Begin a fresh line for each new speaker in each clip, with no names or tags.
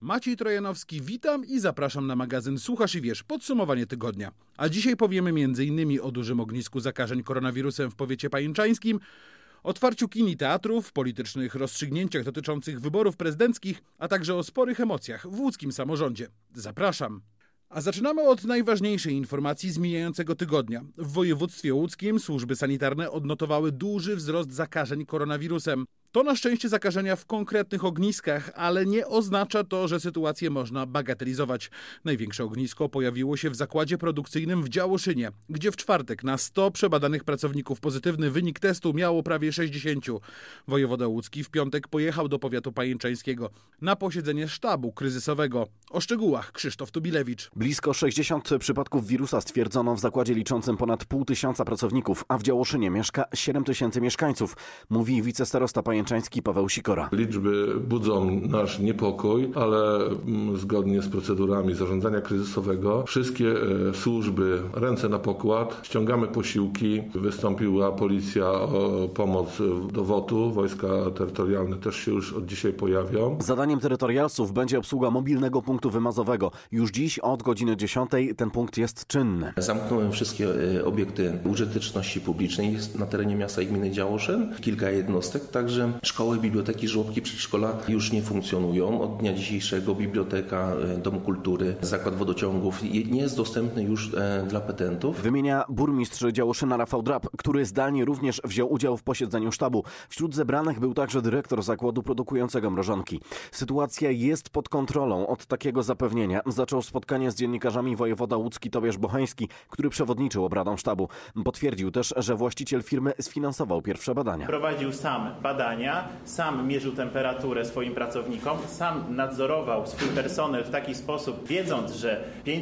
Maciej Trojanowski, witam i zapraszam na magazyn Słuchasz i Wiesz, podsumowanie tygodnia. A dzisiaj powiemy m.in. o dużym ognisku zakażeń koronawirusem w powiecie pajęczańskim, otwarciu kin i teatrów, politycznych rozstrzygnięciach dotyczących wyborów prezydenckich, a także o sporych emocjach w łódzkim samorządzie. Zapraszam. A zaczynamy od najważniejszej informacji z mijającego tygodnia. W województwie łódzkim służby sanitarne odnotowały duży wzrost zakażeń koronawirusem. To na szczęście zakażenia w konkretnych ogniskach, ale nie oznacza to, że sytuację można bagatelizować. Największe ognisko pojawiło się w zakładzie produkcyjnym w Działoszynie, gdzie w czwartek na 100 przebadanych pracowników pozytywny wynik testu miało prawie 60. Wojewoda łódzki w piątek pojechał do powiatu pajęczańskiego na posiedzenie sztabu kryzysowego. O szczegółach Krzysztof Tubilewicz.
Blisko 60 przypadków wirusa stwierdzono w zakładzie liczącym ponad 500 pracowników, a w Działoszynie mieszka 7 000 mieszkańców, mówi wicestarosta pajęczański Paweł Sikora.
Liczby budzą nasz niepokój, ale zgodnie z procedurami zarządzania kryzysowego wszystkie służby ręce na pokład, ściągamy posiłki, wystąpiła policja o pomoc do WOT-u, wojska terytorialne też się już od dzisiaj pojawią.
Zadaniem terytorialsów będzie obsługa mobilnego punktu wymazowego. Już dziś od godziny 10 ten punkt jest czynny.
Zamknąłem wszystkie obiekty użyteczności publicznej na terenie miasta i gminy Działoszyn. Kilka jednostek, także szkoły, biblioteki, żłobki, przedszkola już nie funkcjonują. Od dnia dzisiejszego biblioteka, dom kultury, zakład wodociągów nie jest dostępny już dla petentów.
Wymienia burmistrz Działoszyna Rafał Drab, który zdalnie również wziął udział w posiedzeniu sztabu. Wśród zebranych był także dyrektor zakładu produkującego mrożonki. Sytuacja jest pod kontrolą. Od takiego zapewnienia zaczął spotkanie z dziennikarzami wojewoda łódzki Tobiasz Bocheński, który przewodniczył obradom sztabu. Potwierdził też, że właściciel firmy sfinansował pierwsze badania.
Prowadził sam badania, sam mierzył temperaturę swoim pracownikom, sam nadzorował swój personel w taki sposób, wiedząc, że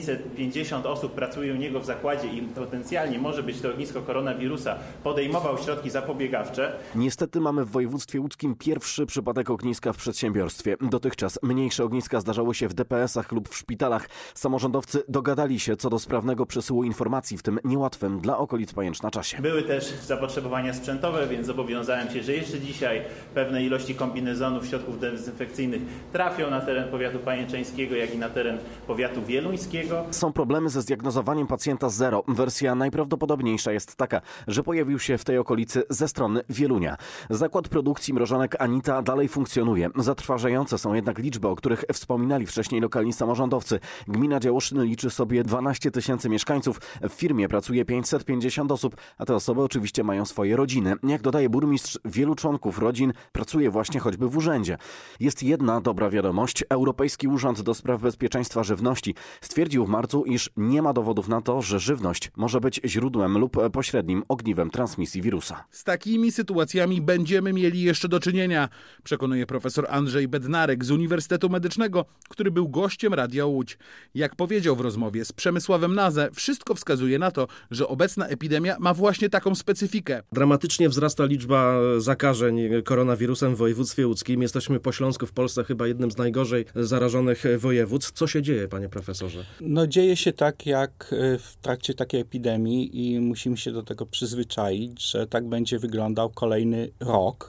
550 osób pracuje u niego w zakładzie i potencjalnie może być to ognisko koronawirusa, podejmował środki zapobiegawcze.
Niestety mamy w województwie łódzkim pierwszy przypadek ogniska w przedsiębiorstwie. Dotychczas mniejsze ogniska zdarzały się w DPS-ach lub w szpitalach. Samorządowcy dogadali się co do sprawnego przesyłu informacji w tym niełatwym dla okolic Pajęczna czasie.
Były też zapotrzebowania sprzętowe, więc zobowiązałem się, że jeszcze dzisiaj pewne ilości kombinezonów, środków dezynfekcyjnych trafią na teren powiatu pajęczańskiego, jak i na teren powiatu wieluńskiego.
Są problemy ze zdiagnozowaniem pacjenta zero. Wersja najprawdopodobniejsza jest taka, że pojawił się w tej okolicy ze strony Wielunia. Zakład produkcji mrożonek Anita dalej funkcjonuje. Zatrważające są jednak liczby, o których wspominali wcześniej lokalni samorządowcy. Gmina Działoszyn liczy sobie 12 000 mieszkańców. W firmie pracuje 550 osób, a te osoby oczywiście mają swoje rodziny. Jak dodaje burmistrz, wielu członków rodzin pracuje właśnie choćby w urzędzie. Jest jedna dobra wiadomość. Europejski Urząd do Spraw Bezpieczeństwa Żywności stwierdził w marcu, iż nie ma dowodów na to, że żywność może być źródłem lub pośrednim ogniwem transmisji wirusa.
Z takimi sytuacjami będziemy mieli jeszcze do czynienia, przekonuje profesor Andrzej Bednarek z Uniwersytetu Medycznego, który był gościem Radia Łódź. Jak powiedział w rozmowie z Przemysławem Nazę, wszystko wskazuje na to, że obecna epidemia ma właśnie taką specyfikę.
Dramatycznie wzrasta liczba zakażeń koronawirusem w województwie łódzkim. Jesteśmy po Śląsku w Polsce chyba jednym z najgorzej zarażonych województw. Co się dzieje, panie profesorze?
Dzieje się tak jak w trakcie takiej epidemii i musimy się do tego przyzwyczaić, że tak będzie wyglądał kolejny rok,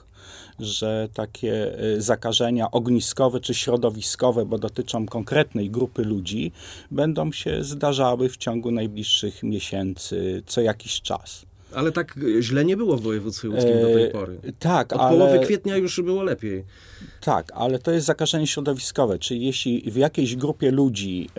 że takie zakażenia ogniskowe czy środowiskowe, bo dotyczą konkretnej grupy ludzi, będą się zdarzały w ciągu najbliższych miesięcy co jakiś czas.
Ale tak źle nie było w województwie łódzkim do tej pory.
Tak,
Od połowy kwietnia już było lepiej.
Tak, ale to jest zakażenie środowiskowe, czyli jeśli w jakiejś grupie ludzi,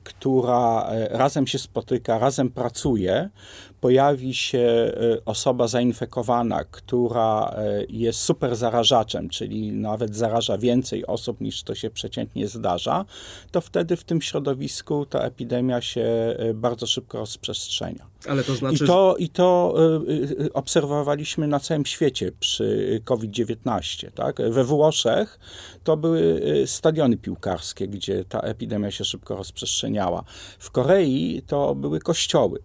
która razem się spotyka, razem pracuje, pojawi się osoba zainfekowana, która jest super zarażaczem, czyli nawet zaraża więcej osób niż to się przeciętnie zdarza, to wtedy w tym środowisku ta epidemia się bardzo szybko rozprzestrzenia.
Ale to znaczy...
I to obserwowaliśmy na całym świecie przy COVID-19. Tak? We Włoszech to były stadiony piłkarskie, gdzie ta epidemia się szybko rozprzestrzeniała. W Korei to były kościoły,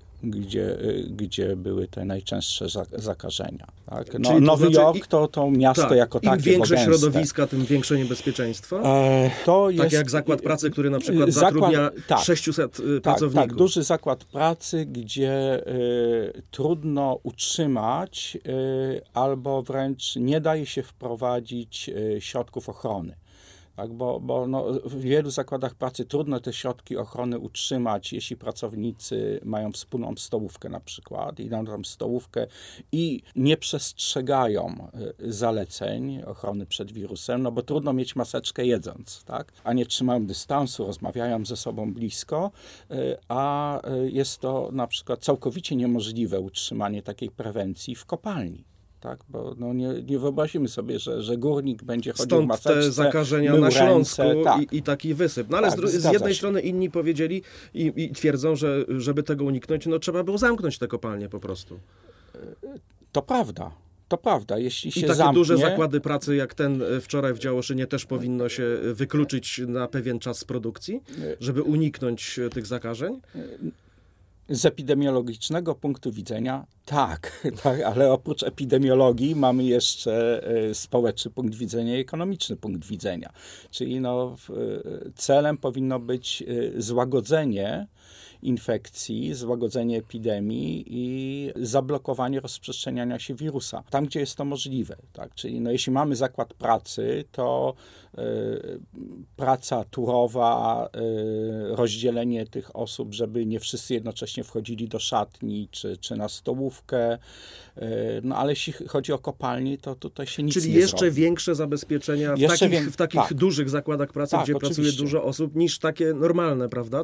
gdzie były te najczęstsze zakażenia. Tak? Nowy Jork to miasto tak, jako takie.
Im większe środowiska, tym większe niebezpieczeństwo? Tak jak zakład pracy, który na przykład zatrudnia 600 pracowników.
Tak, duży zakład pracy, gdzie trudno utrzymać albo wręcz nie daje się wprowadzić środków ochrony. Tak? Bo w wielu zakładach pracy trudno te środki ochrony utrzymać, jeśli pracownicy mają wspólną stołówkę na przykład, idą tam stołówkę i nie przestrzegają zaleceń ochrony przed wirusem, no bo trudno mieć maseczkę jedząc, tak? A nie trzymają dystansu, rozmawiają ze sobą blisko, a jest to na przykład całkowicie niemożliwe utrzymanie takiej prewencji w kopalni. Tak, bo nie wyobrazimy sobie, że górnik będzie chodził w maseczce,
te zakażenia na Śląsku i taki wysyp. No ale
tak,
z jednej strony inni powiedzieli i twierdzą, że żeby tego uniknąć, no trzeba było zamknąć te kopalnie po prostu.
To prawda. To prawda, jeśli się
I takie
zamknie...
duże zakłady pracy jak ten wczoraj w Działoszynie też powinno się wykluczyć na pewien czas z produkcji, żeby uniknąć tych zakażeń?
Z epidemiologicznego punktu widzenia tak, ale oprócz epidemiologii mamy jeszcze społeczny punkt widzenia i ekonomiczny punkt widzenia. Czyli celem powinno być złagodzenie infekcji, złagodzenie epidemii i zablokowanie rozprzestrzeniania się wirusa. Tam, gdzie jest to możliwe. Tak? Czyli jeśli mamy zakład pracy, to praca turowa, rozdzielenie tych osób, żeby nie wszyscy jednocześnie wchodzili do szatni czy na stołówkę. No ale jeśli chodzi o kopalnie, to tutaj się nic
Czyli
nie
jeszcze
zrobi.
większe zabezpieczenia w takich dużych zakładach pracy, gdzie pracuje dużo osób, niż takie normalne, prawda?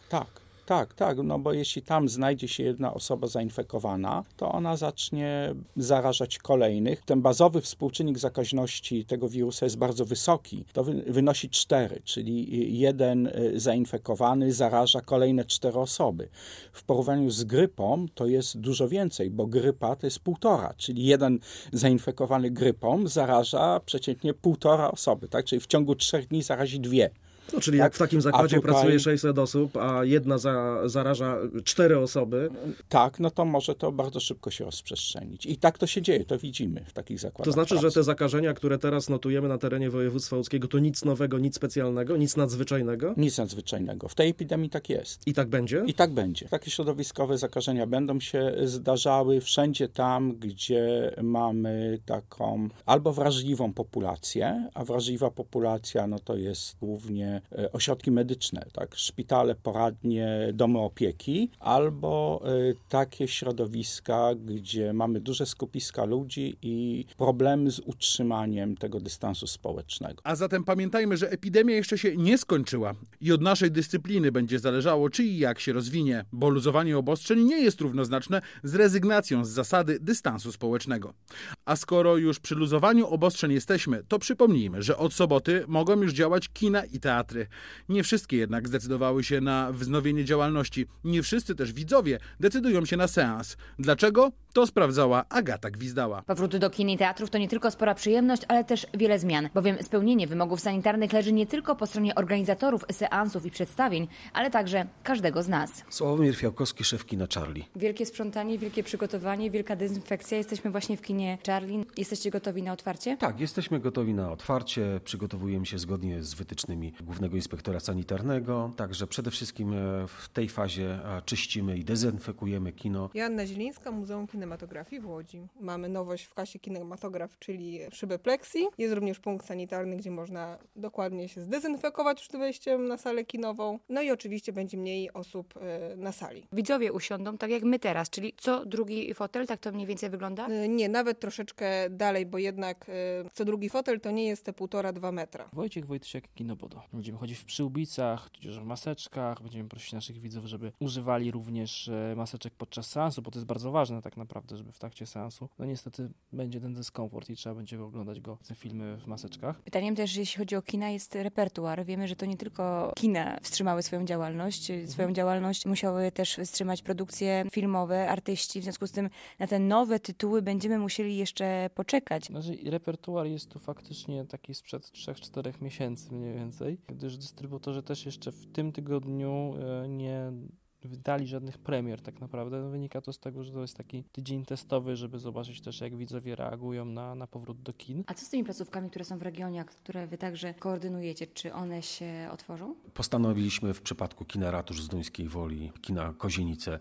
Tak, no bo jeśli tam znajdzie się jedna osoba zainfekowana, to ona zacznie zarażać kolejnych. Ten bazowy współczynnik zakaźności tego wirusa jest bardzo wysoki. To wynosi 4, czyli jeden zainfekowany zaraża kolejne 4 osoby. W porównaniu z grypą to jest dużo więcej, bo grypa to jest 1,5, czyli jeden zainfekowany grypą zaraża przeciętnie 1,5 osoby, tak? Czyli w ciągu 3 dni zarazi 2.
No, czyli jak w takim zakładzie pracuje 600 osób, a jedna zaraża 4 osoby.
Tak, no to może to bardzo szybko się rozprzestrzenić. I tak to się dzieje, to widzimy w takich zakładach
To znaczy,
pracy.
że te zakażenia, które teraz notujemy na terenie województwa łódzkiego, to nic nowego, nic specjalnego, nic nadzwyczajnego?
Nic nadzwyczajnego. W tej epidemii tak jest.
I tak będzie?
I tak będzie. Takie środowiskowe zakażenia będą się zdarzały wszędzie tam, gdzie mamy taką albo wrażliwą populację, a wrażliwa populacja no to jest głównie ośrodki medyczne, tak? Szpitale, poradnie, domy opieki, albo takie środowiska, gdzie mamy duże skupiska ludzi i problemy z utrzymaniem tego dystansu społecznego.
A zatem pamiętajmy, że epidemia jeszcze się nie skończyła i od naszej dyscypliny będzie zależało, czy i jak się rozwinie, bo luzowanie obostrzeń nie jest równoznaczne z rezygnacją z zasady dystansu społecznego. A skoro już przy luzowaniu obostrzeń jesteśmy, to przypomnijmy, że od soboty mogą już działać kina i teatry. Nie wszystkie jednak zdecydowały się na wznowienie działalności. Nie wszyscy też widzowie decydują się na seans. Dlaczego? To sprawdzała Agata Gwizdała.
Powrót do kin i teatrów to nie tylko spora przyjemność, ale też wiele zmian, bowiem spełnienie wymogów sanitarnych leży nie tylko po stronie organizatorów seansów i przedstawień, ale także każdego z nas.
Sławomir Fiałkowski, szef kina Charlie.
Wielkie sprzątanie, wielkie przygotowanie, wielka dezynfekcja. Jesteśmy właśnie w kinie Charlie. Jesteście gotowi na otwarcie?
Tak, jesteśmy gotowi na otwarcie. Przygotowujemy się zgodnie z wytycznymi Głównego Inspektora Sanitarnego. Także przede wszystkim w tej fazie czyścimy i dezynfekujemy kino.
Joanna Zielińska, Muzeum Kinematografii w Łodzi. Mamy nowość w kasie kinematograf, czyli szybę plexi. Jest również punkt sanitarny, gdzie można dokładnie się zdezynfekować przed wejściem na salę kinową. No i oczywiście będzie mniej osób na sali.
Widzowie usiądą tak jak my teraz, czyli co drugi fotel, tak to mniej więcej wygląda?
Nie, nawet troszeczkę dalej, bo jednak co drugi fotel to nie jest te 1,5-2 metra.
Wojciech Wojtysiak, Kino Bodo. Będziemy chodzić w przyłbicach, tudzież w maseczkach. Będziemy prosić naszych widzów, żeby używali również maseczek podczas seansu, bo to jest bardzo ważne tak naprawdę, żeby w trakcie seansu. No niestety będzie ten dyskomfort i trzeba będzie oglądać te filmy w maseczkach.
Pytaniem też, jeśli chodzi o kina, jest repertuar. Wiemy, że to nie tylko kina wstrzymały swoją działalność. Swoją działalność musiały też wstrzymać produkcje filmowe, artyści. W związku z tym na te nowe tytuły będziemy musieli jeszcze poczekać.
Znaczy, repertuar jest tu faktycznie taki sprzed 3-4 miesięcy mniej więcej, gdyż dystrybutorzy też jeszcze w tym tygodniu nie wydali żadnych premier tak naprawdę. No, wynika to z tego, że to jest taki tydzień testowy, żeby zobaczyć też, jak widzowie reagują na powrót do kin.
A co z tymi placówkami, które są w regionach, które wy także koordynujecie? Czy one się otworzą?
Postanowiliśmy w przypadku kina Ratusz z Duńskiej Woli, kina Kozienice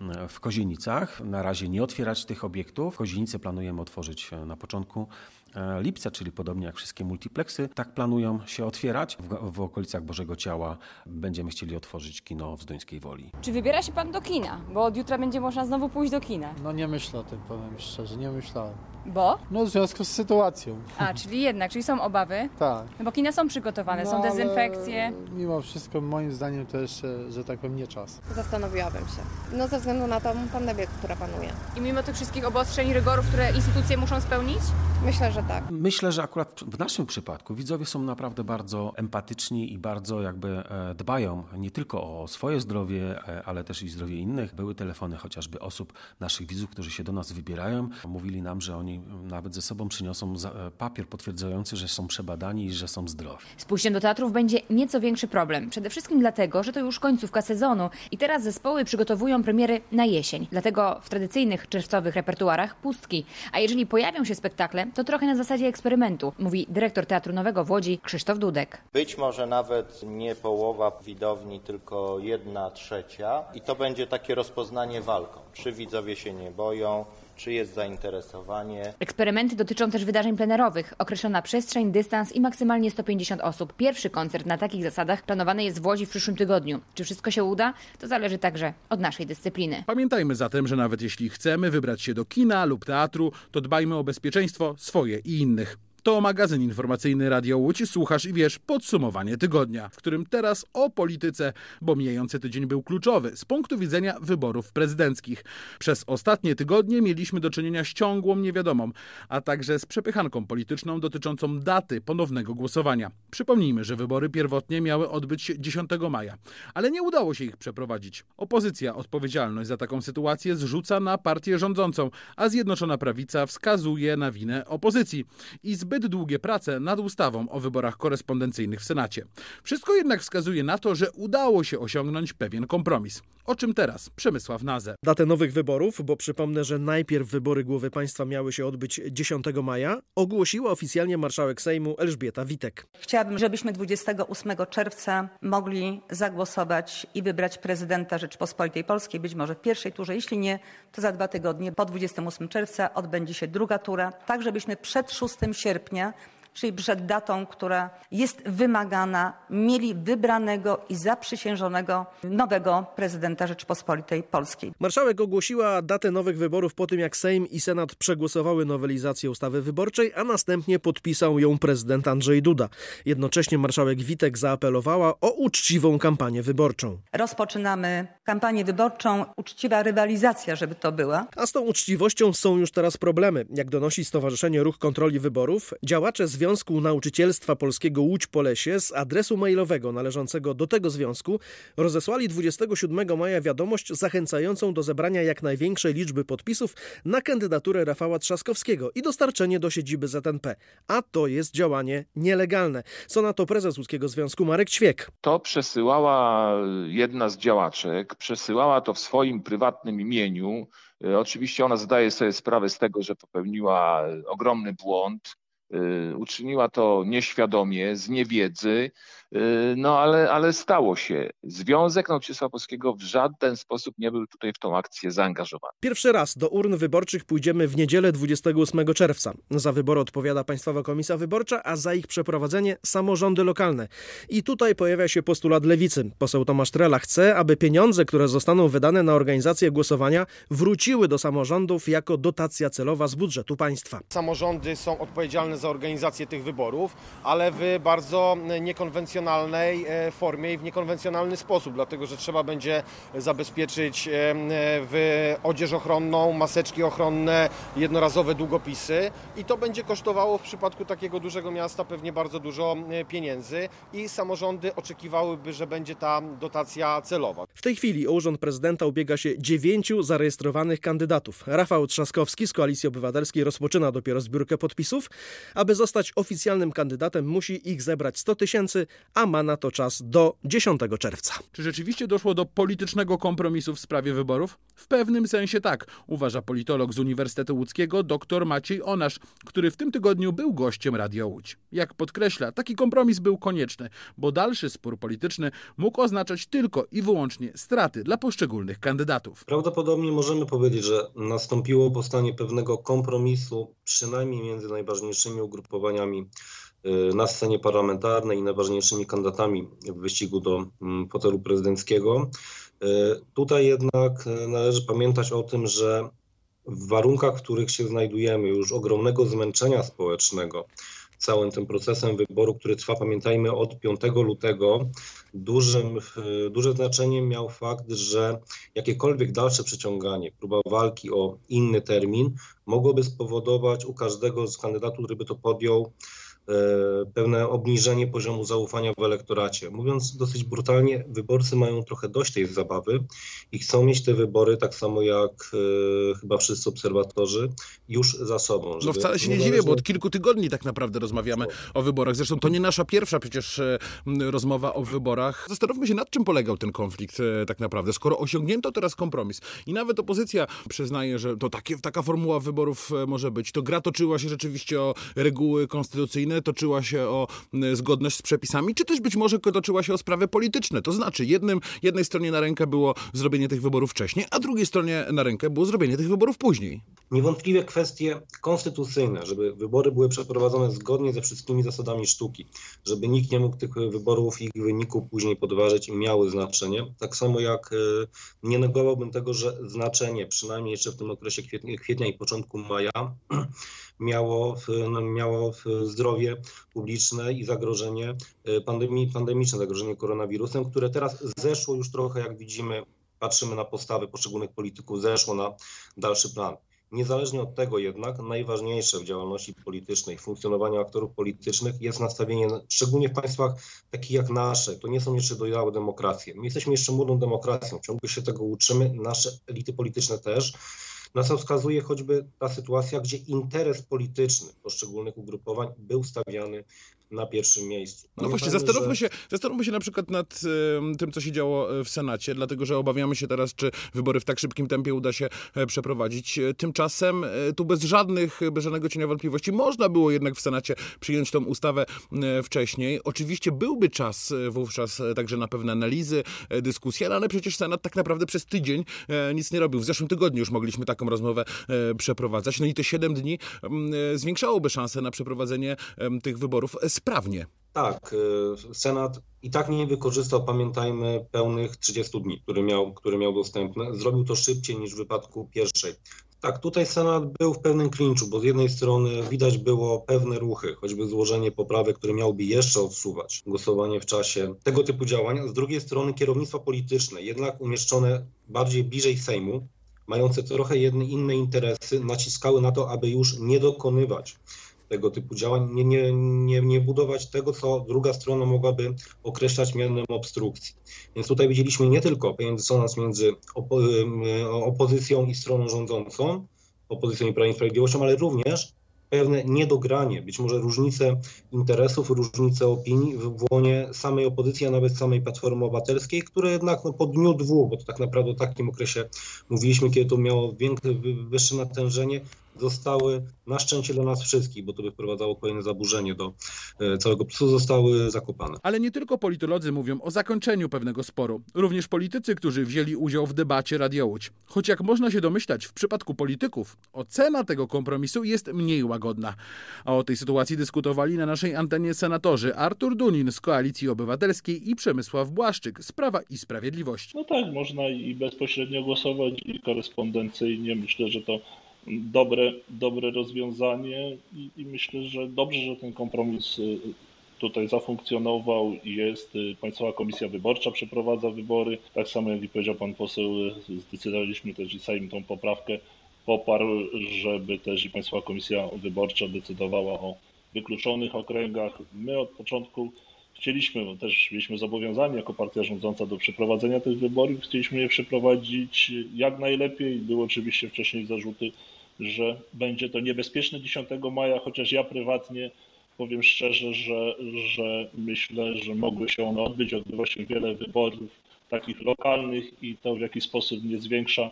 w Kozienicach na razie nie otwierać tych obiektów. Kozienice planujemy otworzyć na początku lipca, czyli podobnie jak wszystkie multiplexy, tak planują się otwierać. W okolicach Bożego Ciała będziemy chcieli otworzyć kino w Zduńskiej Woli.
Czy wybiera się pan do kina? Bo od jutra będzie można znowu pójść do kina.
No nie myślę o tym, powiem szczerze, nie myślałem.
Bo?
No w związku z sytuacją.
Czyli są obawy?
Tak.
No bo kina są przygotowane, są dezynfekcje.
Mimo wszystko moim zdaniem to jeszcze, że tak powiem, nie czas.
Zastanowiłabym się. No ze względu na tą pandemię, która panuje.
I mimo tych wszystkich obostrzeń, rygorów, które instytucje muszą spełnić?
Myślę, że tak.
Myślę, że akurat w naszym przypadku widzowie są naprawdę bardzo empatyczni i bardzo jakby dbają nie tylko o swoje zdrowie, ale też i zdrowie innych. Były telefony chociażby osób, naszych widzów, którzy się do nas wybierają. Mówili nam, że oni nawet ze sobą przyniosą papier potwierdzający, że są przebadani i że są zdrowi.
Z pójściem do teatrów będzie nieco większy problem. Przede wszystkim dlatego, że to już końcówka sezonu i teraz zespoły przygotowują premiery na jesień. Dlatego w tradycyjnych czerwcowych repertuarach pustki. A jeżeli pojawią się spektakle, to trochę na zasadzie eksperymentu, mówi dyrektor Teatru Nowego w Łodzi Krzysztof Dudek.
Być może nawet nie połowa widowni, tylko 1/3 i to będzie takie rozpoznanie walką. Czy widzowie się nie boją, czy jest zainteresowanie.
Eksperymenty dotyczą też wydarzeń plenerowych. Określona przestrzeń, dystans i maksymalnie 150 osób. Pierwszy koncert na takich zasadach planowany jest w Łodzi w przyszłym tygodniu. Czy wszystko się uda? To zależy także od naszej dyscypliny.
Pamiętajmy zatem, że nawet jeśli chcemy wybrać się do kina lub teatru, to dbajmy o bezpieczeństwo swoje i innych. To magazyn informacyjny Radio Łódź. Słuchasz i wiesz, podsumowanie tygodnia, w którym teraz o polityce, bo mijający tydzień był kluczowy z punktu widzenia wyborów prezydenckich. Przez ostatnie tygodnie mieliśmy do czynienia z ciągłą niewiadomą, a także z przepychanką polityczną dotyczącą daty ponownego głosowania. Przypomnijmy, że wybory pierwotnie miały odbyć się 10 maja, ale nie udało się ich przeprowadzić. Opozycja odpowiedzialność za taką sytuację zrzuca na partię rządzącą, a Zjednoczona Prawica wskazuje na winę opozycji i zbyt długie prace nad ustawą o wyborach korespondencyjnych w Senacie. Wszystko jednak wskazuje na to, że udało się osiągnąć pewien kompromis. O czym teraz? Przemysław Nazę.
Datę nowych wyborów, bo przypomnę, że najpierw wybory głowy państwa miały się odbyć 10 maja, ogłosiła oficjalnie marszałek Sejmu Elżbieta Witek.
Chciałabym, żebyśmy 28 czerwca mogli zagłosować i wybrać prezydenta Rzeczypospolitej Polskiej, być może w pierwszej turze, jeśli nie, to za 2 tygodnie, po 28 czerwca odbędzie się druga tura, tak żebyśmy przed 6 sierpnia, czyli przed datą, która jest wymagana, mieli wybranego i zaprzysiężonego nowego prezydenta Rzeczypospolitej Polskiej.
Marszałek ogłosiła datę nowych wyborów po tym, jak Sejm i Senat przegłosowały nowelizację ustawy wyborczej, a następnie podpisał ją prezydent Andrzej Duda. Jednocześnie marszałek Witek zaapelowała o uczciwą kampanię wyborczą.
Rozpoczynamy kampanię wyborczą, uczciwa rywalizacja, żeby to była.
A z tą uczciwością są już teraz problemy. Jak donosi Stowarzyszenie Ruch Kontroli Wyborów, działacze Związku Nauczycielstwa Polskiego Łódź-Polesie z adresu mailowego należącego do tego związku rozesłali 27 maja wiadomość zachęcającą do zebrania jak największej liczby podpisów na kandydaturę Rafała Trzaskowskiego i dostarczenie do siedziby ZNP. A to jest działanie nielegalne. Co na to prezes Łódzkiego Związku Marek Ćwiek.
To przesyłała jedna z działaczek, przesyłała to w swoim prywatnym imieniu. Oczywiście ona zdaje sobie sprawę z tego, że popełniła ogromny błąd. Uczyniła to nieświadomie, z niewiedzy, no ale stało się. Związek Nauczycielstwa Polskiego w żaden sposób nie był tutaj w tą akcję zaangażowany.
Pierwszy raz do urn wyborczych pójdziemy w niedzielę 28 czerwca. Za wybory odpowiada Państwowa Komisja Wyborcza, a za ich przeprowadzenie samorządy lokalne. I tutaj pojawia się postulat Lewicy. Poseł Tomasz Trela chce, aby pieniądze, które zostaną wydane na organizację głosowania, wróciły do samorządów jako dotacja celowa z budżetu państwa.
Samorządy są odpowiedzialne za organizację tych wyborów, ale w bardzo niekonwencjonalnej formie i w niekonwencjonalny sposób, dlatego że trzeba będzie zabezpieczyć w odzież ochronną, maseczki ochronne, jednorazowe długopisy i to będzie kosztowało w przypadku takiego dużego miasta pewnie bardzo dużo pieniędzy i samorządy oczekiwałyby, że będzie ta dotacja celowa.
W tej chwili o urząd prezydenta ubiega się 9 zarejestrowanych kandydatów. Rafał Trzaskowski z Koalicji Obywatelskiej rozpoczyna dopiero zbiórkę podpisów. Aby zostać oficjalnym kandydatem, musi ich zebrać 100 000, a ma na to czas do 10 czerwca.
Czy rzeczywiście doszło do politycznego kompromisu w sprawie wyborów? W pewnym sensie tak, uważa politolog z Uniwersytetu Łódzkiego dr Maciej Onasz, który w tym tygodniu był gościem Radia Łódź. Jak podkreśla, taki kompromis był konieczny, bo dalszy spór polityczny mógł oznaczać tylko i wyłącznie straty dla poszczególnych kandydatów.
Prawdopodobnie możemy powiedzieć, że nastąpiło powstanie pewnego kompromisu, przynajmniej między najważniejszymi ugrupowaniami na scenie parlamentarnej i najważniejszymi kandydatami w wyścigu do fotelu prezydenckiego. Tutaj jednak należy pamiętać o tym, że w warunkach, w których się znajdujemy, już ogromnego zmęczenia społecznego, całym tym procesem wyboru, który trwa, pamiętajmy, od 5 lutego, duże znaczenie miał fakt, że jakiekolwiek dalsze przeciąganie, próba walki o inny termin mogłoby spowodować u każdego z kandydatów, który by to podjął, pewne obniżenie poziomu zaufania w elektoracie. Mówiąc dosyć brutalnie, wyborcy mają trochę dość tej zabawy i chcą mieć te wybory, tak samo jak chyba wszyscy obserwatorzy, już za sobą.
No wcale się nie dziwię, bo od kilku tygodni tak naprawdę rozmawiamy o wyborach. Zresztą to nie nasza pierwsza przecież rozmowa o wyborach. Zastanówmy się, nad czym polegał ten konflikt tak naprawdę. Skoro osiągnięto teraz kompromis i nawet opozycja przyznaje, że to taka formuła wyborów może być, to gra toczyła się rzeczywiście o reguły konstytucyjne, toczyła się o zgodność z przepisami, czy też być może toczyła się o sprawy polityczne. To znaczy jednej stronie na rękę było zrobienie tych wyborów wcześniej, a drugiej stronie na rękę było zrobienie tych wyborów później.
Niewątpliwie kwestie konstytucyjne, żeby wybory były przeprowadzone zgodnie ze wszystkimi zasadami sztuki, żeby nikt nie mógł tych wyborów i ich wyniku później podważyć i miały znaczenie. Tak samo jak nie negowałbym tego, że znaczenie, przynajmniej jeszcze w tym okresie kwietnia i początku maja, miało zdrowie publiczne i zagrożenie pandemiczne, zagrożenie koronawirusem, które teraz zeszło już trochę, jak widzimy, patrzymy na postawy poszczególnych polityków, zeszło na dalszy plan. Niezależnie od tego jednak najważniejsze w działalności politycznej, w funkcjonowaniu aktorów politycznych jest nastawienie, szczególnie w państwach takich jak nasze, to nie są jeszcze dojrzałe demokracje. My jesteśmy jeszcze młodą demokracją, ciągle się tego uczymy, nasze elity polityczne też. Na co wskazuje choćby ta sytuacja, gdzie interes polityczny poszczególnych ugrupowań był stawiany na pierwszym miejscu.
No właśnie, zastanówmy się na przykład nad tym, co się działo w Senacie, dlatego że obawiamy się teraz, czy wybory w tak szybkim tempie uda się przeprowadzić. Tymczasem tu bez żadnego cienia wątpliwości można było jednak w Senacie przyjąć tą ustawę wcześniej. Oczywiście byłby czas wówczas także na pewne analizy, dyskusje, ale przecież Senat tak naprawdę przez tydzień nic nie robił. W zeszłym tygodniu już mogliśmy taką rozmowę przeprowadzać. No i te 7 dni zwiększałoby szanse na przeprowadzenie tych wyborów sprawnie.
Tak, Senat i tak nie wykorzystał, pamiętajmy, pełnych 30 dni, które miał dostępne. Zrobił to szybciej niż w wypadku pierwszej. Tak, tutaj Senat był w pewnym klinczu, bo z jednej strony widać było pewne ruchy, choćby złożenie poprawek, które miałoby jeszcze odsuwać głosowanie w czasie tego typu działania. Z drugiej strony kierownictwo polityczne, jednak umieszczone bardziej bliżej Sejmu, mające trochę inne interesy, naciskały na to, aby już nie dokonywać tego typu działań, nie budować tego, co druga strona mogłaby określać mianem obstrukcji. Więc tutaj widzieliśmy nie tylko pewien dysonans między opozycją i stroną rządzącą, opozycją i Prawem i Sprawiedliwością, ale również pewne niedogranie, być może różnice interesów, różnice opinii w łonie samej opozycji, a nawet samej Platformy Obywatelskiej, które jednak po dniu dwóch, bo to tak naprawdę o takim okresie mówiliśmy, kiedy to miało wyższe natężenie, zostały na szczęście dla nas wszystkich, bo to by wprowadzało kolejne zaburzenie do całego procesu, zostały zakopane.
Ale nie tylko politolodzy mówią o zakończeniu pewnego sporu. Również politycy, którzy wzięli udział w debacie Radia Łódź. Choć jak można się domyślać, w przypadku polityków ocena tego kompromisu jest mniej łagodna. A o tej sytuacji dyskutowali na naszej antenie senatorzy Artur Dunin z Koalicji Obywatelskiej i Przemysław Błaszczyk z Prawa i Sprawiedliwości.
No tak, można i bezpośrednio głosować, i korespondencyjnie. Myślę, że to dobre rozwiązanie i myślę, że dobrze, że ten kompromis tutaj zafunkcjonował i jest. Państwowa Komisja Wyborcza przeprowadza wybory. Tak samo jak i powiedział pan poseł, zdecydowaliśmy też i Sejm tą poprawkę poparł, żeby też i Państwowa Komisja Wyborcza decydowała o wykluczonych okręgach. My od początku chcieliśmy, bo też byliśmy zobowiązani jako partia rządząca do przeprowadzenia tych wyborów, chcieliśmy je przeprowadzić jak najlepiej. Były oczywiście wcześniej zarzuty, że będzie to niebezpieczne 10 maja, chociaż ja prywatnie powiem szczerze, że myślę, że mogły się one odbyć. Odbywa się wiele wyborów takich lokalnych i to w jakiś sposób nie zwiększa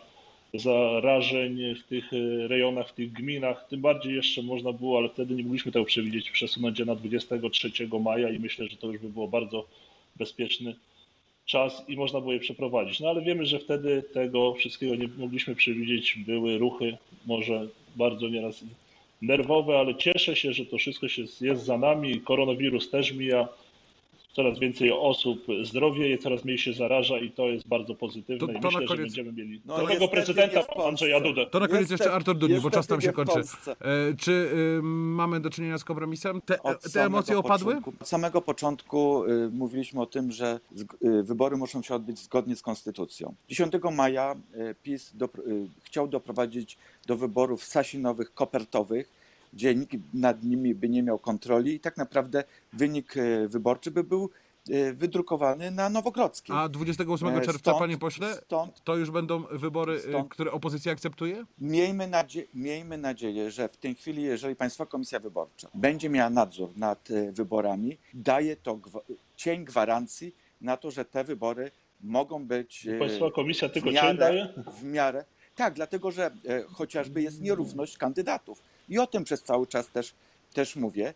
zarażeń w tych rejonach, w tych gminach. Tym bardziej jeszcze można było, ale wtedy nie mogliśmy tego przewidzieć, przesunąć je na 23 maja i myślę, że to już by było bardzo bezpieczny czas i można było je przeprowadzić. No ale wiemy, że wtedy tego wszystkiego nie mogliśmy przewidzieć. Były ruchy może bardzo nieraz nerwowe, ale cieszę się, że to wszystko jest za nami. Koronawirus też mija. Coraz więcej osób zdrowieje, coraz mniej się zaraża i to jest bardzo pozytywne. I myślę, że będziemy mieli nowego prezydenta Andrzeja Dudę.
To na koniec jeszcze Artur Dunin, bo czas nam się kończy. Czy mamy do czynienia z kompromisem? Te emocje opadły?
Od samego początku mówiliśmy o tym, że wybory muszą się odbyć zgodnie z konstytucją. 10 maja PiS chciał doprowadzić do wyborów sasinowych, kopertowych, gdzie nikt nad nimi by nie miał kontroli i tak naprawdę wynik wyborczy by był wydrukowany na Nowogrodzkiej.
A 28 czerwca, panie pośle, to już będą wybory, które opozycja akceptuje?
Miejmy nadzieję, że w tej chwili, jeżeli Państwowa Komisja Wyborcza będzie miała nadzór nad wyborami, daje to cień gwarancji na to, że te wybory mogą być
Państwowa Komisja tylko cień daje?
W miarę. Tak, dlatego że chociażby jest nierówność kandydatów. I o tym przez cały czas też mówię.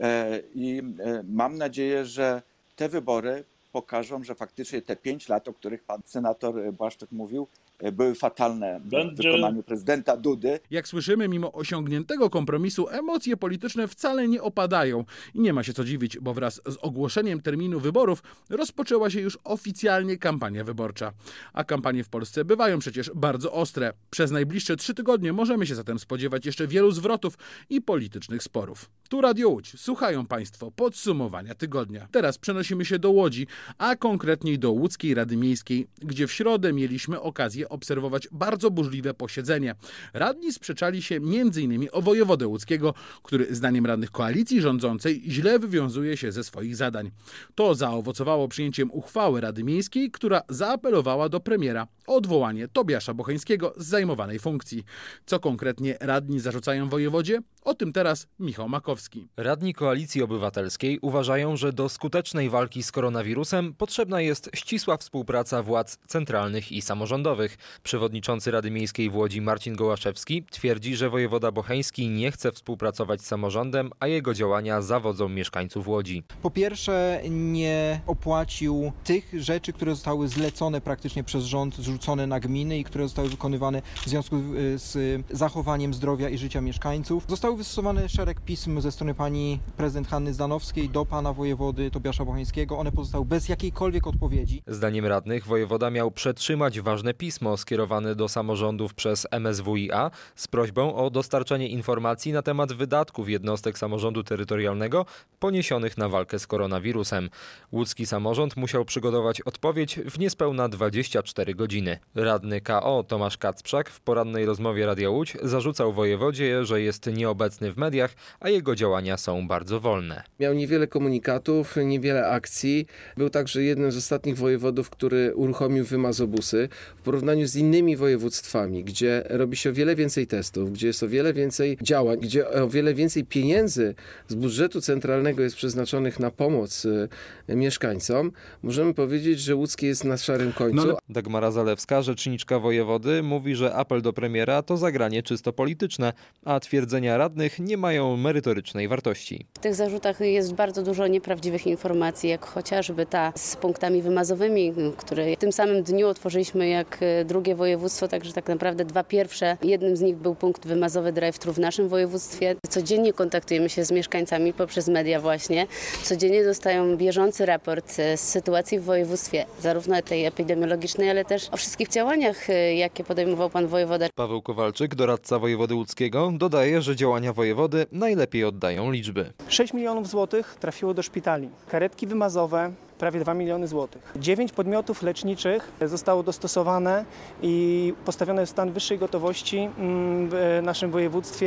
I mam nadzieję, że te wybory pokażą, że faktycznie te 5 lat, o których pan senator Błaszczak mówił, były fatalne w wykonaniu prezydenta Dudy.
Jak słyszymy, mimo osiągniętego kompromisu emocje polityczne wcale nie opadają. I nie ma się co dziwić, bo wraz z ogłoszeniem terminu wyborów rozpoczęła się już oficjalnie kampania wyborcza. A kampanie w Polsce bywają przecież bardzo ostre. Przez najbliższe 3 tygodnie możemy się zatem spodziewać jeszcze wielu zwrotów i politycznych sporów. Tu Radio Łódź. Słuchają Państwo podsumowania tygodnia. Teraz przenosimy się do Łodzi, a konkretniej do Łódzkiej Rady Miejskiej, gdzie w środę mieliśmy okazję obserwować bardzo burzliwe posiedzenie. Radni sprzeczali się m.in. o wojewodę łódzkiego, który zdaniem radnych koalicji rządzącej źle wywiązuje się ze swoich zadań. To zaowocowało przyjęciem uchwały Rady Miejskiej, która zaapelowała do premiera o odwołanie Tobiasza Bocheńskiego z zajmowanej funkcji. Co konkretnie radni zarzucają wojewodzie? O tym teraz Michał Makowski.
Radni Koalicji Obywatelskiej uważają, że do skutecznej walki z koronawirusem potrzebna jest ścisła współpraca władz centralnych i samorządowych. Przewodniczący Rady Miejskiej w Łodzi Marcin Gołaszewski twierdzi, że wojewoda Bocheński nie chce współpracować z samorządem, a jego działania zawodzą mieszkańców Łodzi.
Po pierwsze, nie opłacił tych rzeczy, które zostały zlecone praktycznie przez rząd, zrzucone na gminy i które zostały wykonywane w związku z zachowaniem zdrowia i życia mieszkańców. Został wystosowany szereg pism ze strony pani prezydent Hanny Zdanowskiej do pana wojewody Tobiasza Bocheńskiego. One pozostały bez jakiejkolwiek odpowiedzi.
Zdaniem radnych wojewoda miał przetrzymać ważne pismo skierowane do samorządów przez MSWiA z prośbą o dostarczenie informacji na temat wydatków jednostek samorządu terytorialnego poniesionych na walkę z koronawirusem. Łódzki samorząd musiał przygotować odpowiedź w niespełna 24 godziny. Radny KO Tomasz Kacprzak w porannej rozmowie Radia Łódź zarzucał wojewodzie, że jest nieobecny w mediach, a jego działania są bardzo wolne.
Miał niewiele komunikatów, niewiele akcji. Był także jednym z ostatnich wojewodów, który uruchomił wymazobusy. W porównaniu z innymi województwami, gdzie robi się o wiele więcej testów, gdzie jest o wiele więcej działań, gdzie o wiele więcej pieniędzy z budżetu centralnego jest przeznaczonych na pomoc mieszkańcom, możemy powiedzieć, że łódzkie jest na szarym końcu.
Dagmara Zalewska, rzeczniczka wojewody, mówi, że apel do premiera to zagranie czysto polityczne, a twierdzenia radnych nie mają merytorycznej wartości.
W tych zarzutach jest bardzo dużo nieprawdziwych informacji, jak chociażby ta z punktami wymazowymi, które w tym samym dniu otworzyliśmy jak drugie województwo, także tak naprawdę 2 pierwsze. Jednym z nich był punkt wymazowy drive-thru w naszym województwie. Codziennie kontaktujemy się z mieszkańcami poprzez media właśnie. Codziennie dostają bieżący raport z sytuacji w województwie, zarówno tej epidemiologicznej, ale też o wszystkich działaniach, jakie podejmował pan wojewoda.
Paweł Kowalczyk, doradca wojewody łódzkiego, dodaje, że działania wojewody najlepiej oddają liczby.
6 milionów złotych trafiło do szpitali. Karetki wymazowe, prawie 2 miliony złotych. 9 podmiotów leczniczych zostało dostosowane i postawione w stan wyższej gotowości w naszym województwie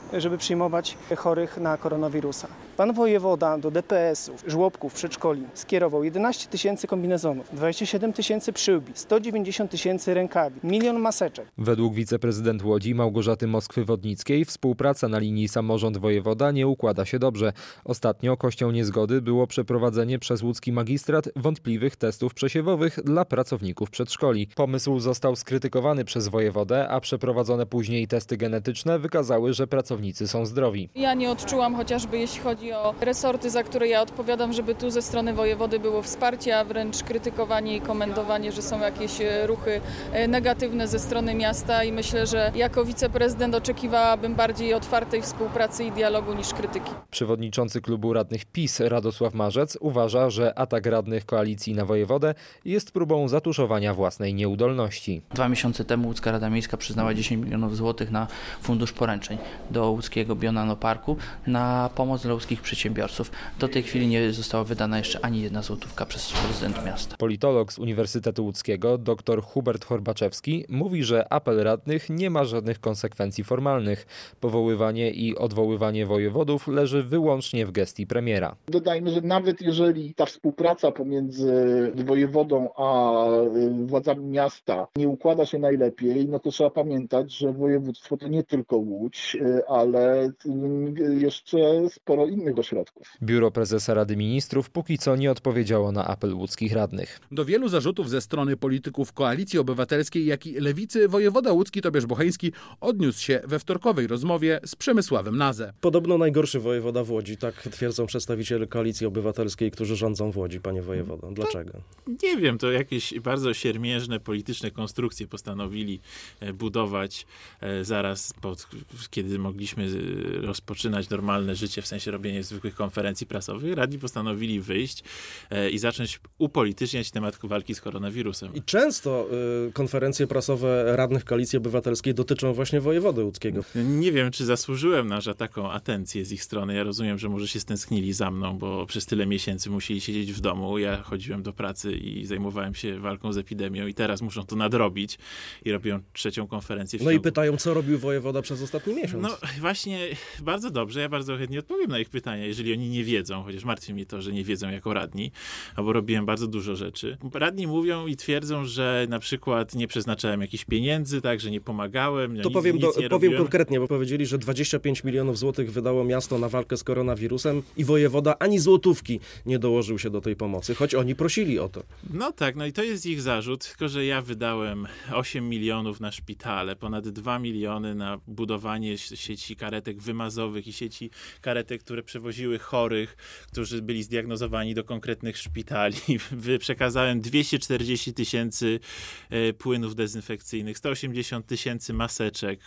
żeby przyjmować chorych na koronawirusa. Pan wojewoda do DPS-ów, żłobków, przedszkoli skierował 11 tysięcy kombinezonów, 27 tysięcy przyłbi, 190 tysięcy rękawi, 1 000 000 maseczek.
Według wiceprezydent Łodzi Małgorzaty Moskwy-Wodnickiej współpraca na linii samorząd-wojewoda nie układa się dobrze. Ostatnio kością niezgody było przeprowadzenie przez łódzki magistrat wątpliwych testów przesiewowych dla pracowników przedszkoli. Pomysł został skrytykowany przez wojewodę, a przeprowadzone później testy genetyczne wykazały, że pracownicy są zdrowi.
Ja nie odczułam, chociażby jeśli chodzi o resorty, za które ja odpowiadam, żeby tu ze strony wojewody było wsparcie, a wręcz krytykowanie i komentowanie, że są jakieś ruchy negatywne ze strony miasta i myślę, że jako wiceprezydent oczekiwałabym bardziej otwartej współpracy i dialogu niż krytyki.
Przewodniczący klubu radnych PiS Radosław Marzec uważa, że atak radnych koalicji na wojewodę jest próbą zatuszowania własnej nieudolności.
2 miesiące temu łódzka Rada Miejska przyznała 10 milionów złotych na fundusz poręczeń do łódzkiego Bionanoparku na pomoc dla łódzkich przedsiębiorców. Do tej chwili nie została wydana jeszcze ani jedna złotówka przez prezydenta miasta.
Politolog z Uniwersytetu Łódzkiego dr Hubert Horbaczewski mówi, że apel radnych nie ma żadnych konsekwencji formalnych. Powoływanie i odwoływanie wojewodów leży wyłącznie w gestii premiera.
Dodajmy, że nawet jeżeli ta współpraca pomiędzy wojewodą a władzami miasta nie układa się najlepiej, no to trzeba pamiętać, że województwo to nie tylko Łódź, ale jeszcze sporo innych ośrodków.
Biuro Prezesa Rady Ministrów póki co nie odpowiedziało na apel łódzkich radnych.
Do wielu zarzutów ze strony polityków Koalicji Obywatelskiej, jak i Lewicy wojewoda łódzki Tobiasz Bocheński odniósł się we wtorkowej rozmowie z Przemysławem Nazę.
Podobno najgorszy wojewoda w Łodzi, tak twierdzą przedstawiciele Koalicji Obywatelskiej, którzy rządzą w Łodzi, panie wojewodo. Dlaczego?
Nie wiem, to jakieś bardzo siermiężne polityczne konstrukcje postanowili budować zaraz kiedy mogliśmy rozpoczynać normalne życie, w sensie robienia zwykłych konferencji prasowych. Radni postanowili wyjść i zacząć upolityczniać temat walki z koronawirusem.
I często konferencje prasowe radnych Koalicji Obywatelskiej dotyczą właśnie wojewody łódzkiego.
Nie wiem, czy zasłużyłem na taką atencję z ich strony. Ja rozumiem, że może się stęsknili za mną, bo przez tyle miesięcy musieli siedzieć w domu. Ja chodziłem do pracy i zajmowałem się walką z epidemią i teraz muszą to nadrobić i robią trzecią konferencję.
No i pytają, co robił wojewoda przez ostatni miesiąc.
No właśnie, bardzo dobrze. Ja bardzo chętnie odpowiem na ich pytania, jeżeli oni nie wiedzą, chociaż martwi mnie to, że nie wiedzą jako radni, bo robiłem bardzo dużo rzeczy. Radni mówią i twierdzą, że na przykład nie przeznaczałem jakichś pieniędzy, tak, że nie pomagałem.
To powiem konkretnie, bo powiedzieli, że 25 milionów złotych wydało miasto na walkę z koronawirusem i wojewoda ani złotówki nie dołożył się do tej pomocy, choć oni prosili o to.
No tak, no i to jest ich zarzut, tylko że ja wydałem 8 milionów na szpitale, ponad 2 miliony na budowanie sieci karetek wymazowych i sieci karetek, które przewoziły chorych, którzy byli zdiagnozowani do konkretnych szpitali. Przekazałem 240 tysięcy płynów dezynfekcyjnych, 180 tysięcy maseczek,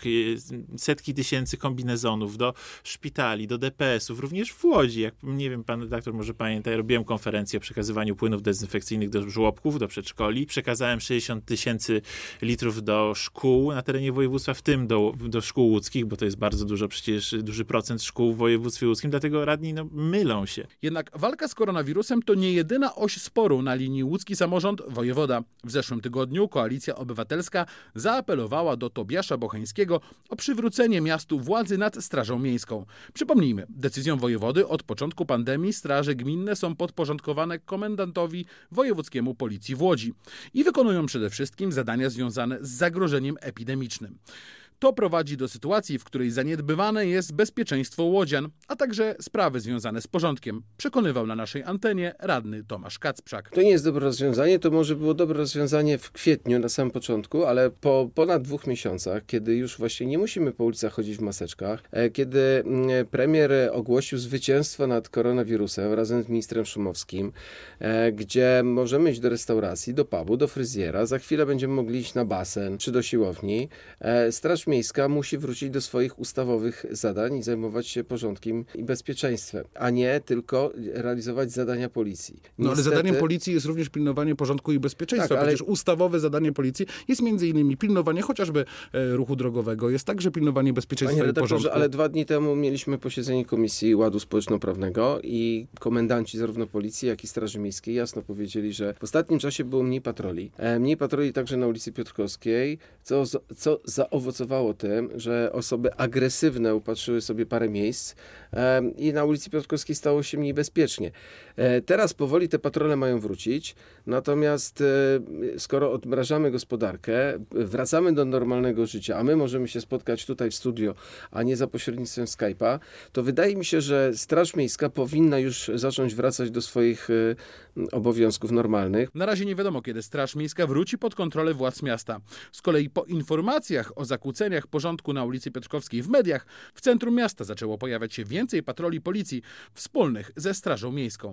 setki tysięcy kombinezonów do szpitali, do DPS-ów, również w Łodzi. Jak nie wiem, pan redaktor może pamięta, ja robiłem konferencję o przekazywaniu płynów dezynfekcyjnych do żłobków, do przedszkoli. Przekazałem 60 tysięcy litrów do szkół na terenie województwa, w tym do szkół łódzkich, bo to jest bardzo dużo, przecież duży procent szkół w województwie łódzkim, dlatego radni mylą się.
Jednak walka z koronawirusem to nie jedyna oś sporu na linii łódzki samorząd-wojewoda. W zeszłym tygodniu Koalicja Obywatelska zaapelowała do Tobiasza Bocheńskiego o przywrócenie miastu władzy nad Strażą Miejską. Przypomnijmy, decyzją wojewody od początku pandemii straże gminne są podporządkowane komendantowi wojewódzkiemu Policji w Łodzi i wykonują przede wszystkim zadania związane z zagrożeniem epidemicznym. To prowadzi do sytuacji, w której zaniedbywane jest bezpieczeństwo łodzian, a także sprawy związane z porządkiem, przekonywał na naszej antenie radny Tomasz Kacprzak.
To nie jest dobre rozwiązanie, to może było dobre rozwiązanie w kwietniu na samym początku, ale po ponad 2 miesiącach, kiedy już właśnie nie musimy po ulicach chodzić w maseczkach, kiedy premier ogłosił zwycięstwo nad koronawirusem razem z ministrem Szumowskim, gdzie możemy iść do restauracji, do pubu, do fryzjera, za chwilę będziemy mogli iść na basen czy do siłowni, Straż Miejska musi wrócić do swoich ustawowych zadań i zajmować się porządkiem i bezpieczeństwem, a nie tylko realizować zadania policji.
No ale zadaniem policji jest również pilnowanie porządku i bezpieczeństwa. Tak, przecież ustawowe zadanie policji jest m.in. pilnowanie chociażby ruchu drogowego, jest także pilnowanie bezpieczeństwa i porządku.
Ale 2 dni temu mieliśmy posiedzenie Komisji Ładu Społeczno-Prawnego i komendanci zarówno policji, jak i Straży Miejskiej jasno powiedzieli, że w ostatnim czasie było mniej patroli. Mniej patroli także na ulicy Piotrkowskiej, co zaowocowało spowodowało tym, że osoby agresywne upatrzyły sobie parę miejsc i na ulicy Piotrkowskiej stało się mniej bezpiecznie. Teraz powoli te patrole mają wrócić, natomiast skoro odmrażamy gospodarkę, wracamy do normalnego życia, a my możemy się spotkać tutaj w studio, a nie za pośrednictwem Skype'a, to wydaje mi się, że Straż Miejska powinna już zacząć wracać do swoich obowiązków normalnych.
Na razie nie wiadomo, kiedy Straż Miejska wróci pod kontrolę władz miasta. Z kolei po informacjach o zakłóceniach porządku na ulicy Piotrkowskiej w mediach, w centrum miasta zaczęło pojawiać się więcej patroli policji wspólnych ze Strażą Miejską.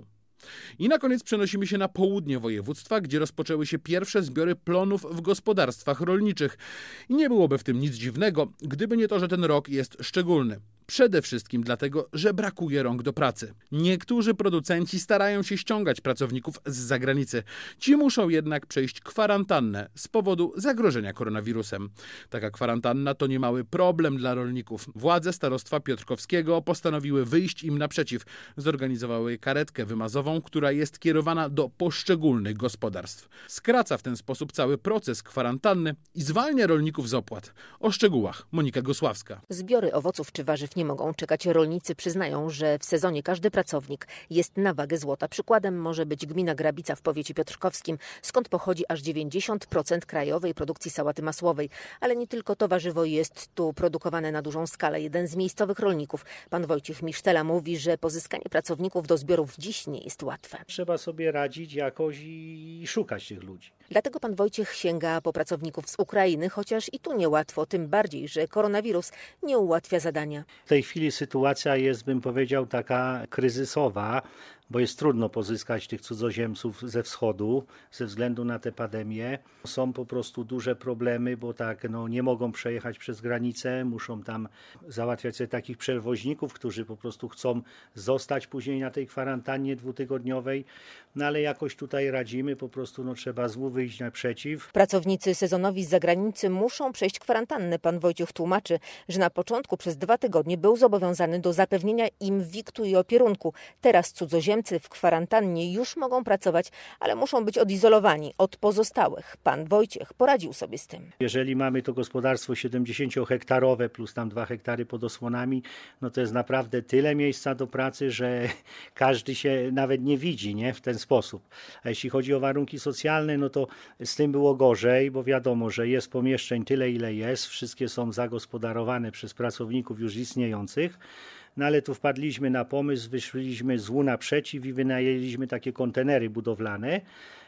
I na koniec przenosimy się na południe województwa, gdzie rozpoczęły się pierwsze zbiory plonów w gospodarstwach rolniczych. I nie byłoby w tym nic dziwnego, gdyby nie to, że ten rok jest szczególny. Przede wszystkim dlatego, że brakuje rąk do pracy. Niektórzy producenci starają się ściągać pracowników z zagranicy. Ci muszą jednak przejść kwarantannę z powodu zagrożenia koronawirusem. Taka kwarantanna to niemały problem dla rolników. Władze starostwa piotrkowskiego postanowiły wyjść im naprzeciw. Zorganizowały karetkę wymazową, która jest kierowana do poszczególnych gospodarstw. Skraca w ten sposób cały proces kwarantanny i zwalnia rolników z opłat. O szczegółach Monika Gosławska.
Zbiory owoców czy warzyw nie mogą czekać. Rolnicy przyznają, że w sezonie każdy pracownik jest na wagę złota. Przykładem może być gmina Grabica w powiecie piotrkowskim, skąd pochodzi aż 90% krajowej produkcji sałaty masłowej. Ale nie tylko to warzywo jest tu produkowane na dużą skalę. Jeden z miejscowych rolników, pan Wojciech Misztela, mówi, że pozyskanie pracowników do zbiorów dziś nie jest łatwe.
Trzeba sobie radzić jakoś i szukać tych ludzi.
Dlatego pan Wojciech sięga po pracowników z Ukrainy, chociaż i tu niełatwo, tym bardziej, że koronawirus nie ułatwia zadania.
W tej chwili sytuacja jest, bym powiedział, taka kryzysowa, bo jest trudno pozyskać tych cudzoziemców ze wschodu ze względu na tę pandemię. Są po prostu duże problemy, bo nie mogą przejechać przez granicę, muszą tam załatwiać sobie takich przewoźników, którzy po prostu chcą zostać później na tej kwarantannie dwutygodniowej, ale jakoś tutaj radzimy, po prostu trzeba wyjść naprzeciw.
Pracownicy sezonowi z zagranicy muszą przejść kwarantannę. Pan Wojciech tłumaczy, że na początku przez 2 tygodnie był zobowiązany do zapewnienia im wiktu i opierunku. Teraz cudzoziemcy w kwarantannie już mogą pracować, ale muszą być odizolowani od pozostałych. Pan Wojciech poradził sobie z tym.
Jeżeli mamy to gospodarstwo 70-hektarowe plus tam 2 hektary pod osłonami, to jest naprawdę tyle miejsca do pracy, że każdy się nawet nie widzi w ten sposób. A jeśli chodzi o warunki socjalne, to z tym było gorzej, bo wiadomo, że jest pomieszczeń tyle, ile jest. Wszystkie są zagospodarowane przez pracowników już istniejących. Ale tu wpadliśmy na pomysł, wyszliśmy złu naprzeciw i wynajęliśmy takie kontenery budowlane.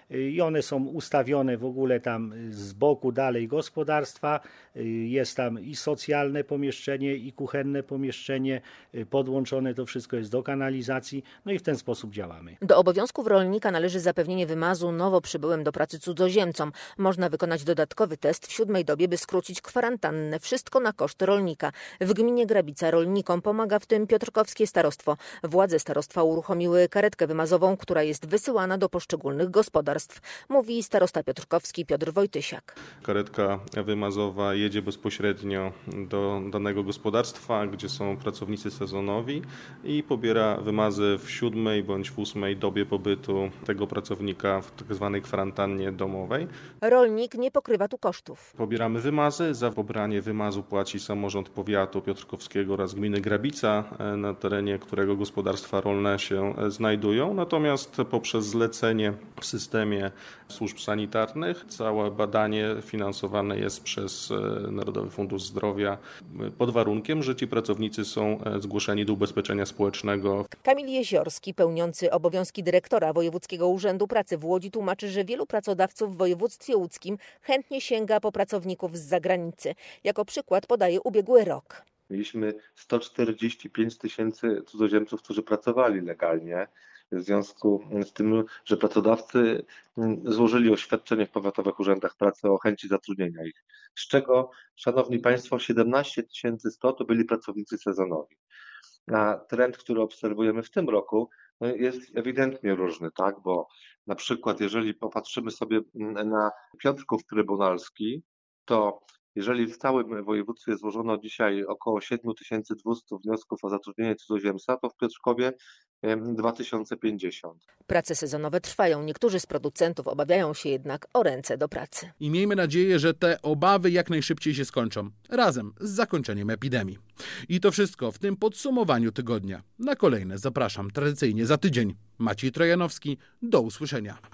I one są ustawione w ogóle tam z boku dalej gospodarstwa. Jest tam i socjalne pomieszczenie, i kuchenne pomieszczenie. Podłączone to wszystko jest do kanalizacji. I w ten sposób działamy.
Do obowiązków rolnika należy zapewnienie wymazu nowo przybyłym do pracy cudzoziemcom. Można wykonać dodatkowy test w 7 dobie, by skrócić kwarantannę. Wszystko na koszt rolnika. W gminie Grabica rolnikom pomaga w tym piotrkowskie starostwo. Władze starostwa uruchomiły karetkę wymazową, która jest wysyłana do poszczególnych gospodarstw. Mówi starosta piotrkowski Piotr Wojtysiak.
Karetka wymazowa jedzie bezpośrednio do danego gospodarstwa, gdzie są pracownicy sezonowi i pobiera wymazy w 7 bądź w 8 dobie pobytu tego pracownika w tak zwanej kwarantannie domowej.
Rolnik nie pokrywa tu kosztów.
Pobieramy wymazy. Za pobranie wymazu płaci samorząd powiatu piotrkowskiego oraz gminy Grabica, na terenie którego gospodarstwa rolne się znajdują. Natomiast poprzez zlecenie w systemie służb sanitarnych całe badanie finansowane jest przez Narodowy Fundusz Zdrowia pod warunkiem, że ci pracownicy są zgłoszeni do ubezpieczenia społecznego.
Kamil Jeziorski, pełniący obowiązki dyrektora Wojewódzkiego Urzędu Pracy w Łodzi, tłumaczy, że wielu pracodawców w województwie łódzkim chętnie sięga po pracowników z zagranicy. Jako przykład podaje ubiegły rok.
Mieliśmy 145 000 cudzoziemców, którzy pracowali legalnie. W związku z tym, że pracodawcy złożyli oświadczenie w powiatowych urzędach pracy o chęci zatrudnienia ich, z czego, szanowni państwo, 17 100 to byli pracownicy sezonowi. A trend, który obserwujemy w tym roku, jest ewidentnie różny, tak? Bo na przykład jeżeli popatrzymy sobie na Piotrków Trybunalski, to jeżeli w całym województwie złożono dzisiaj około 7200 wniosków o zatrudnienie cudzoziemca, to w Piotrkowie 2050.
Prace sezonowe trwają. Niektórzy z producentów obawiają się jednak o ręce do pracy.
I miejmy nadzieję, że te obawy jak najszybciej się skończą, razem z zakończeniem epidemii. I to wszystko w tym podsumowaniu tygodnia. Na kolejne zapraszam tradycyjnie za tydzień. Maciej Trojanowski, do usłyszenia.